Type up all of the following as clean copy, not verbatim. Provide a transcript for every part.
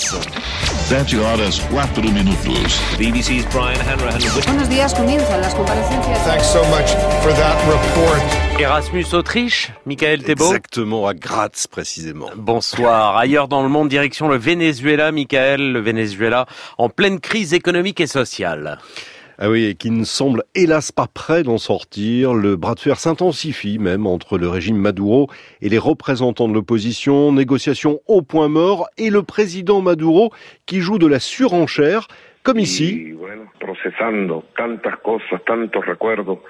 7 horas 4 minutos. BBC's Brian Hanrahan. Buenos días, comienzan las comparecencias. Thanks so much for that report. Erasmus, Autriche, Michael Thébault. Exactement, à Graz précisément. Bonsoir. Ailleurs dans le monde, direction le Venezuela, Michael. Le Venezuela en pleine crise économique et sociale. Ah oui, et qui ne semble hélas pas prêt d'en sortir. Le bras de fer s'intensifie même entre le régime Maduro et les représentants de l'opposition. Négociations au point mort et le président Maduro qui joue de la surenchère, comme ici. Processando tantas cosas, tantos recuerdos,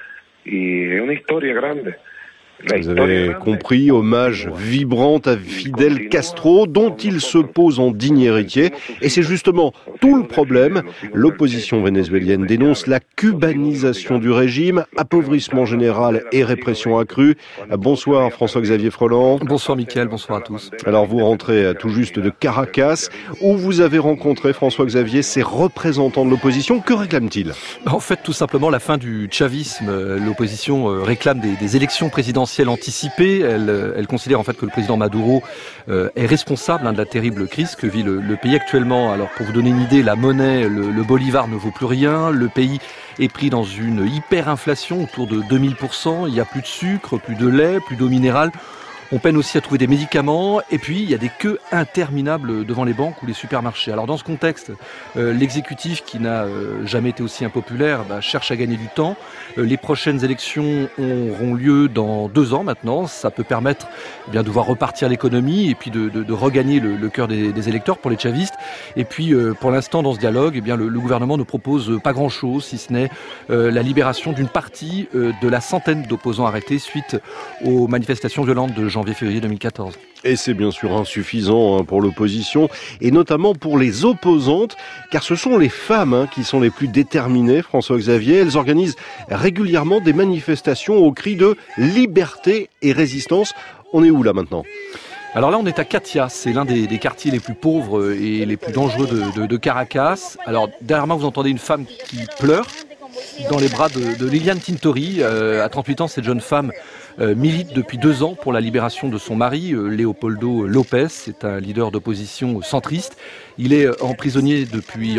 y es una historia grande. Vous avez compris, hommage vibrant à Fidel Castro, dont il se pose en digne héritier. Et c'est justement tout le problème. L'opposition vénézuélienne dénonce la cubanisation du régime, appauvrissement général et répression accrue. Bonsoir François-Xavier Froland. Bonsoir Mickaël, bonsoir à tous. Alors vous rentrez tout juste de Caracas, où vous avez rencontré François-Xavier, ses représentants de l'opposition. Que réclament-ils ? En fait, tout simplement la fin du chavisme. L'opposition réclame des élections présidentielles anticipée. Elle considère en fait que le président Maduro est responsable de la terrible crise que vit le pays actuellement. Alors pour vous donner une idée, la monnaie, le bolivar ne vaut plus rien. Le pays est pris dans une hyperinflation autour de 2000%. Il n'y a plus de sucre, plus de lait, plus d'eau minérale. On peine aussi à trouver des médicaments et puis il y a des queues interminables devant les banques ou les supermarchés. Alors dans ce contexte, l'exécutif qui n'a jamais été aussi impopulaire cherche à gagner du temps. Les prochaines élections auront lieu dans 2 ans maintenant. Ça peut permettre de voir repartir l'économie et puis de regagner le cœur des électeurs pour les chavistes. Et puis pour l'instant dans ce dialogue, le gouvernement ne propose pas grand-chose si ce n'est la libération d'une partie de la centaine d'opposants arrêtés suite aux manifestations violentes de janvier-février 2014. Et c'est bien sûr insuffisant pour l'opposition, et notamment pour les opposantes, car ce sont les femmes qui sont les plus déterminées, François-Xavier. Elles organisent régulièrement des manifestations au cri de liberté et résistance. On est où là maintenant ? Alors là, on est à Catia, c'est l'un des quartiers les plus pauvres et les plus dangereux de Caracas. Alors derrière moi, vous entendez une femme qui pleure dans les bras de Liliane Tintori. À 38 ans, cette jeune femme milite depuis 2 ans pour la libération de son mari, Leopoldo López. C'est un leader d'opposition centriste. Il est emprisonné depuis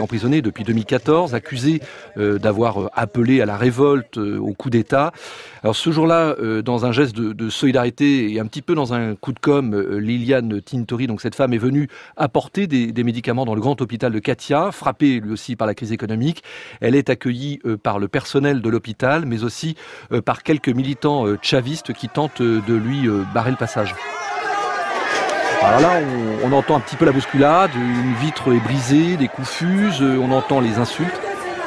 2014, accusé d'avoir appelé à la révolte, au coup d'État. Alors ce jour-là, dans un geste de solidarité et un petit peu dans un coup de com', Liliane Tintori, donc cette femme, est venue apporter des médicaments dans le grand hôpital de Catia, frappé lui aussi par la crise économique. Elle est accueillie par le personnel de l'hôpital, mais aussi par quelques militants chavistes qui tentent de lui barrer le passage. Alors là, on entend un petit peu la bousculade, une vitre est brisée, des coups fusent, on entend les insultes.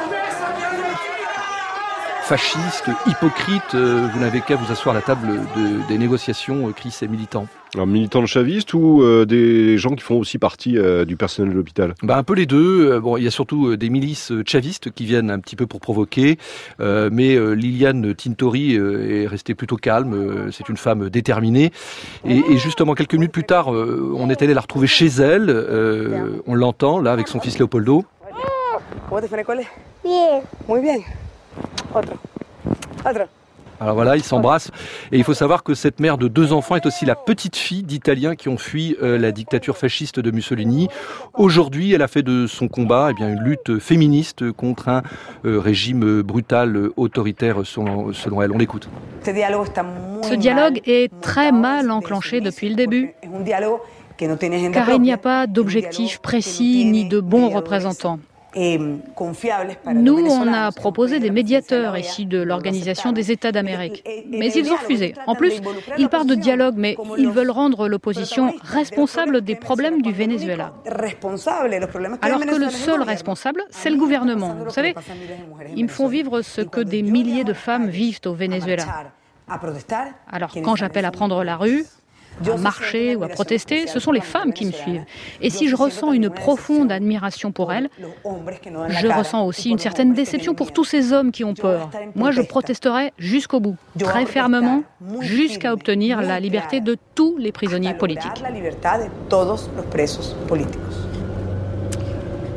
Fasciste, hypocrite, vous n'avez qu'à vous asseoir à la table des négociations, crient ces militants. Alors, militants de chavistes ou des gens qui font aussi partie du personnel de l'hôpital ? Un peu les deux. Bon, il y a surtout des milices chavistes qui viennent un petit peu pour provoquer, mais Liliane Tintori est restée plutôt calme. C'est une femme déterminée. Et justement, quelques minutes plus tard, on est allé la retrouver chez elle. On l'entend là avec son fils Leopoldo. Comment te fue l'école? Bien. Muy bien. Otro. Alors voilà, ils s'embrassent. Et il faut savoir que cette mère de 2 enfants est aussi la petite fille d'Italiens qui ont fui la dictature fasciste de Mussolini. Aujourd'hui, elle a fait de son combat une lutte féministe contre un régime brutal, autoritaire selon elle. On l'écoute. Ce dialogue est très mal enclenché depuis le début, car il n'y a pas d'objectif précis ni de bons représentants. Nous, on a proposé des médiateurs ici de l'Organisation des États d'Amérique, mais ils ont refusé. En plus, ils parlent de dialogue, mais ils veulent rendre l'opposition responsable des problèmes du Venezuela. Alors que le seul responsable, c'est le gouvernement. Vous savez, ils me font vivre ce que des milliers de femmes vivent au Venezuela. Alors quand j'appelle à prendre la rue, à marcher ou à protester, ce sont les femmes qui me suivent. Et si je ressens une profonde admiration pour elles, je ressens aussi une certaine déception pour tous ces hommes qui ont peur. Moi, je protesterai jusqu'au bout, très fermement, jusqu'à obtenir la liberté de tous les prisonniers politiques.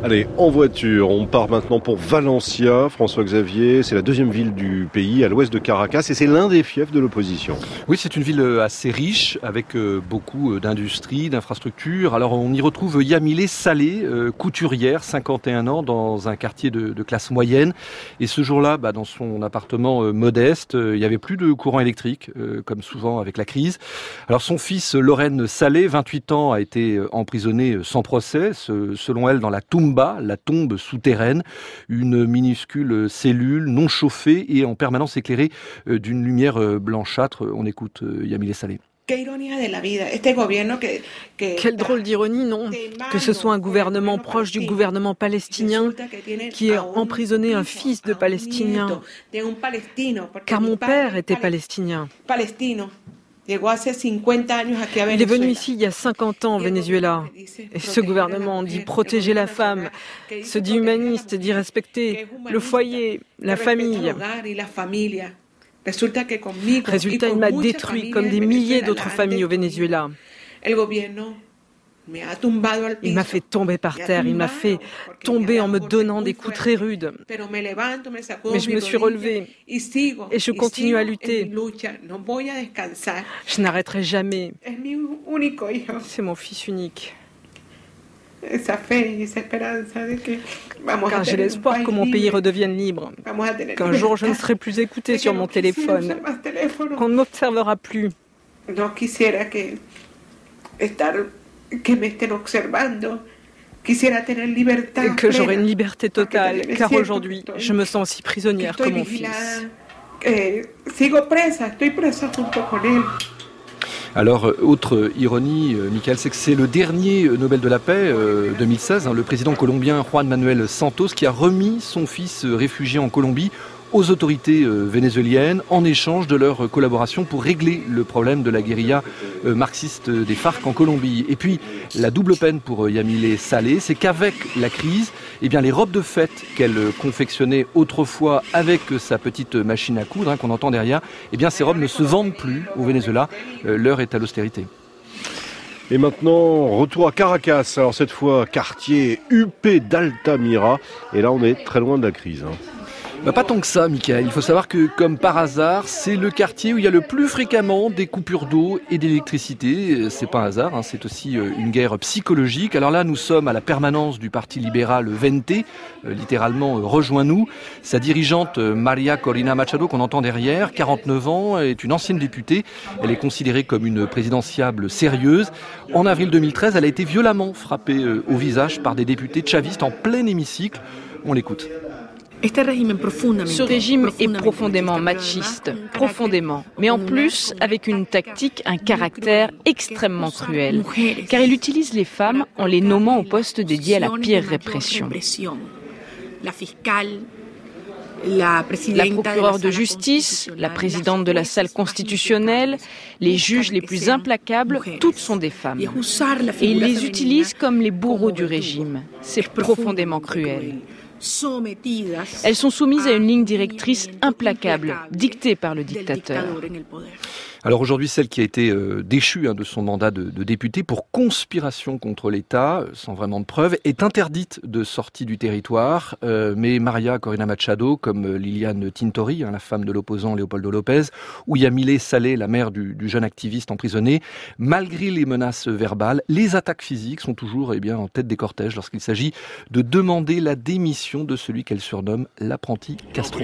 Allez, en voiture, on part maintenant pour Valencia. François-Xavier, c'est la deuxième ville du pays, à l'ouest de Caracas, et c'est l'un des fiefs de l'opposition. Oui, c'est une ville assez riche, avec beaucoup d'industries, d'infrastructures. Alors, on y retrouve Yamile Saleh, couturière, 51 ans, dans un quartier de classe moyenne. Et ce jour-là, dans son appartement modeste, il n'y avait plus de courant électrique, comme souvent avec la crise. Alors, son fils, Lorraine Saleh, 28 ans, a été emprisonné sans procès, selon elle, dans la Tumba, la tombe souterraine, une minuscule cellule non chauffée et en permanence éclairée d'une lumière blanchâtre. On écoute Yamile Saleh. Quelle drôle d'ironie, non ? Que ce soit un gouvernement proche du gouvernement palestinien qui ait emprisonné un fils de Palestinien. Car mon père était palestinien. Il est venu ici il y a 50 ans au Venezuela. Et ce gouvernement dit protéger la femme, se dit humaniste, dit respecter le foyer, la famille. Résultat, il m'a détruit comme des milliers d'autres familles au Venezuela. Il m'a fait tomber par terre, il m'a fait tomber en me donnant des coups très rudes. Mais je me suis relevée et je continue à lutter. Je n'arrêterai jamais. C'est mon fils unique. Car j'ai l'espoir que mon pays redevienne libre, qu'un jour je ne serai plus écoutée sur mon téléphone, qu'on ne m'observera plus. Et que j'aurai une liberté totale, car aujourd'hui, je me sens aussi prisonnière que mon fils. Alors, autre ironie, Michael, c'est que c'est le dernier Nobel de la paix 2016, le président colombien Juan Manuel Santos, qui a remis son fils réfugié en Colombie aux autorités vénézuéliennes en échange de leur collaboration pour régler le problème de la guérilla marxiste des FARC en Colombie. Et puis, la double peine pour Yamile Saleh, c'est qu'avec la crise, les robes de fête qu'elle confectionnait autrefois avec sa petite machine à coudre qu'on entend derrière, ces robes ne se vendent plus au Venezuela. L'heure est à l'austérité. Et maintenant, retour à Caracas. Alors cette fois, quartier huppé d'Altamira. Et là, on est très loin de la crise. Pas tant que ça, Michael. Il faut savoir que, comme par hasard, c'est le quartier où il y a le plus fréquemment des coupures d'eau et d'électricité. C'est pas un hasard, c'est aussi une guerre psychologique. Alors là, nous sommes à la permanence du parti libéral Vente, littéralement rejoins-nous. Sa dirigeante, María Corina Machado, qu'on entend derrière, 49 ans, est une ancienne députée. Elle est considérée comme une présidentiable sérieuse. En avril 2013, elle a été violemment frappée au visage par des députés chavistes en plein hémicycle. On l'écoute. Ce régime est profondément machiste, profondément, mais en plus avec une tactique, un caractère extrêmement cruel, car il utilise les femmes en les nommant au poste dédié à la pire répression. La procureure de justice, la présidente de la salle constitutionnelle, les juges les plus implacables, toutes sont des femmes. Et il les utilise comme les bourreaux du régime. C'est profondément cruel. Elles sont soumises à une ligne directrice implacable, dictée par le dictateur. Alors aujourd'hui, celle qui a été déchue de son mandat de députée pour conspiration contre l'État, sans vraiment de preuves, est interdite de sortie du territoire. Mais María Corina Machado, comme Liliane Tintori, la femme de l'opposant Leopoldo López, ou Yamile Saleh, la mère du jeune activiste emprisonné, malgré les menaces verbales, les attaques physiques sont toujours en tête des cortèges lorsqu'il s'agit de demander la démission de celui qu'elle surnomme l'apprenti Castro.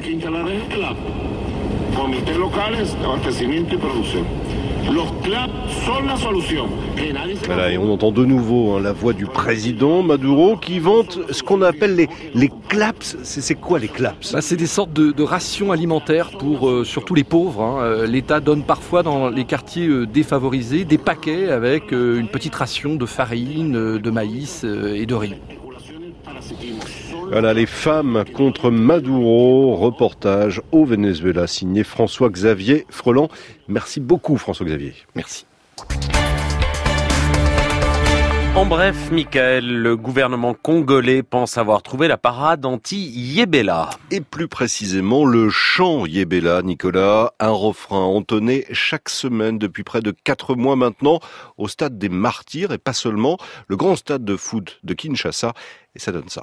Comités locales d'abastecimiento y producción. Los CLAP son la solución. Voilà, et on entend de nouveau la voix du président Maduro qui vante ce qu'on appelle les CLAPS. C'est quoi les CLAPS ? C'est des sortes de rations alimentaires pour surtout les pauvres. L'État donne parfois dans les quartiers défavorisés des paquets avec une petite ration de farine, de maïs et de riz. Voilà, les femmes contre Maduro, reportage au Venezuela, signé François-Xavier Freland. Merci beaucoup François-Xavier. Merci. En bref, Michael, le gouvernement congolais pense avoir trouvé la parade anti-Yébéla. Et plus précisément, le chant Yébéla, Nicolas, un refrain entonné chaque semaine depuis près de 4 mois maintenant au stade des Martyrs et pas seulement, le grand stade de foot de Kinshasa. Et ça donne ça.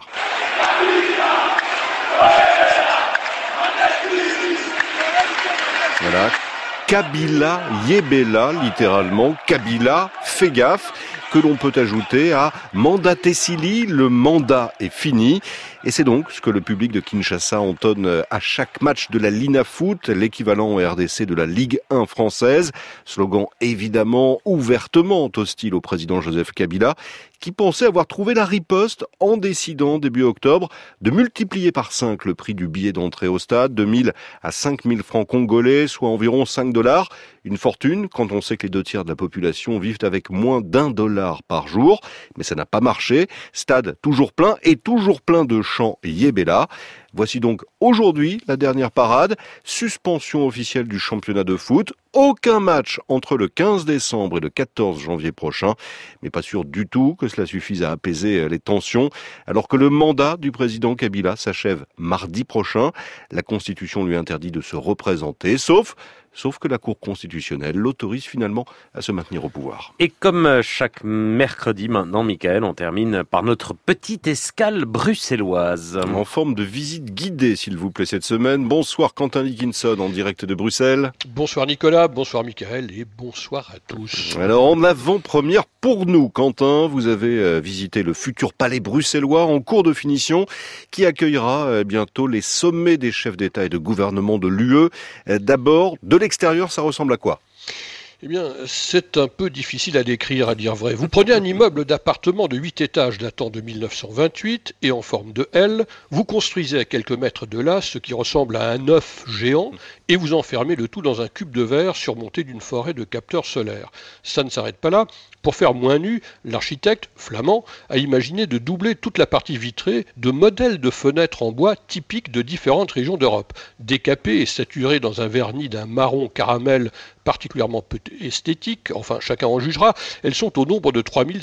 Voilà. Kabila, Yébéla, littéralement. Kabila, fais gaffe, que l'on peut ajouter à Mandatesili, le mandat est fini. Et c'est donc ce que le public de Kinshasa entonne à chaque match de la Lina Foot, l'équivalent en RDC de la Ligue 1 française. Slogan évidemment ouvertement hostile au président Joseph Kabila, qui pensait avoir trouvé la riposte en décidant début octobre de multiplier par 5 le prix du billet d'entrée au stade, de 1000 à 5000 francs congolais, soit environ $5. Une fortune quand on sait que les 2/3 de la population vivent avec moins $1 par jour. Mais ça n'a pas marché. Stade toujours plein et toujours plein de chants Yébéla. Voici donc aujourd'hui la dernière parade. Suspension officielle du championnat de foot. Aucun match entre le 15 décembre et le 14 janvier prochain. Mais pas sûr du tout que cela suffise à apaiser les tensions. Alors que le mandat du président Kabila s'achève mardi prochain. La Constitution lui interdit de se représenter, sauf que la Cour constitutionnelle l'autorise finalement à se maintenir au pouvoir. Et comme chaque mercredi maintenant, Michael, on termine par notre petite escale bruxelloise. En forme de visite guidée, s'il vous plaît, cette semaine. Bonsoir Quentin Dickinson, en direct de Bruxelles. Bonsoir Nicolas, bonsoir Michael et bonsoir à tous. Alors en avant-première pour nous, Quentin, vous avez visité le futur palais bruxellois en cours de finition qui accueillera bientôt les sommets des chefs d'État et de gouvernement de l'UE. D'abord, de l'extérieur, ça ressemble à quoi ? Eh bien, c'est un peu difficile à décrire, à dire vrai. Vous prenez un immeuble d'appartement de 8 étages datant de 1928 et en forme de L, vous construisez à quelques mètres de là ce qui ressemble à un œuf géant et vous enfermez le tout dans un cube de verre surmonté d'une forêt de capteurs solaires. Ça ne s'arrête pas là. Pour faire moins nu, l'architecte, flamand, a imaginé de doubler toute la partie vitrée de modèles de fenêtres en bois typiques de différentes régions d'Europe. Décapées et saturées dans un vernis d'un marron caramel particulièrement peu esthétique, enfin chacun en jugera, elles sont au nombre de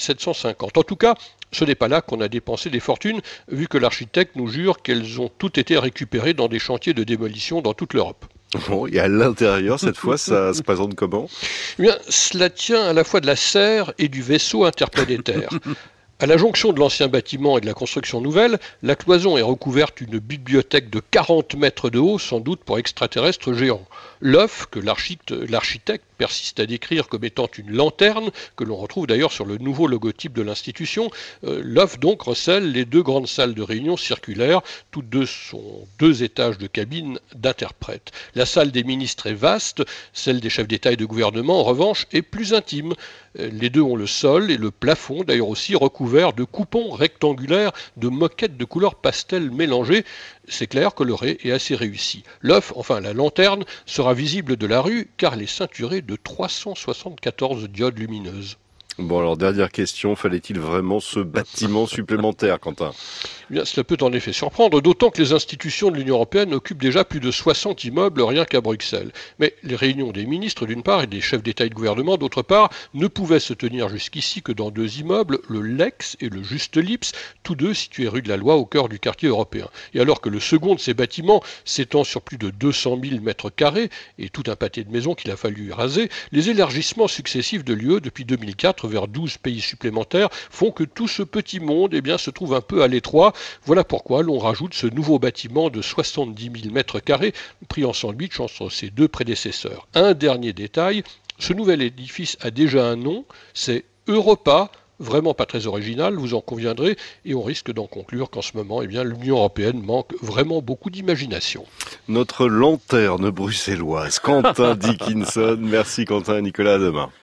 3750. En tout cas, ce n'est pas là qu'on a dépensé des fortunes, vu que l'architecte nous jure qu'elles ont toutes été récupérées dans des chantiers de démolition dans toute l'Europe. Bon, et à l'intérieur, cette fois, ça se présente comment ? Eh bien, cela tient à la fois de la serre et du vaisseau interplanétaire. À la jonction de l'ancien bâtiment et de la construction nouvelle, la cloison est recouverte d'une bibliothèque de 40 mètres de haut, sans doute pour extraterrestres géants. L'œuf, que l'architecte persiste à décrire comme étant une lanterne, que l'on retrouve d'ailleurs sur le nouveau logotype de l'institution, l'œuf donc recèle les 2 grandes salles de réunion circulaires, toutes deux sont 2 étages de cabines d'interprètes. La salle des ministres est vaste, celle des chefs d'État et de gouvernement en revanche est plus intime. Les deux ont le sol et le plafond d'ailleurs aussi recouvert de coupons rectangulaires de moquettes de couleurs pastel mélangées. C'est clair que le ré est assez réussi. L'œuf, enfin la lanterne, sera visible de la rue car elle est ceinturée de 374 diodes lumineuses. Bon alors, dernière question, fallait-il vraiment ce bâtiment supplémentaire, Quentin ? Eh bien, cela peut en effet surprendre, d'autant que les institutions de l'Union européenne occupent déjà plus de 60 immeubles rien qu'à Bruxelles. Mais les réunions des ministres d'une part et des chefs d'État et de gouvernement d'autre part ne pouvaient se tenir jusqu'ici que dans 2 immeubles, le Lex et le Juste Lips, tous deux situés rue de la Loi au cœur du quartier européen. Et alors que le second de ces bâtiments s'étend sur plus de 200 000 mètres carrés et tout un pâté de maisons qu'il a fallu raser, les élargissements successifs de l'UE depuis 2004 vers 12 pays supplémentaires font que tout ce petit monde se trouve un peu à l'étroit. Voilà pourquoi l'on rajoute ce nouveau bâtiment de 70 000 mètres carrés pris en sandwich entre ses 2 prédécesseurs. Un dernier détail, ce nouvel édifice a déjà un nom, c'est Europa. Vraiment pas très original, vous en conviendrez, et on risque d'en conclure qu'en ce moment, l'Union européenne manque vraiment beaucoup d'imagination. Notre lanterne bruxelloise, Quentin Dickinson. Merci Quentin et Nicolas, à demain.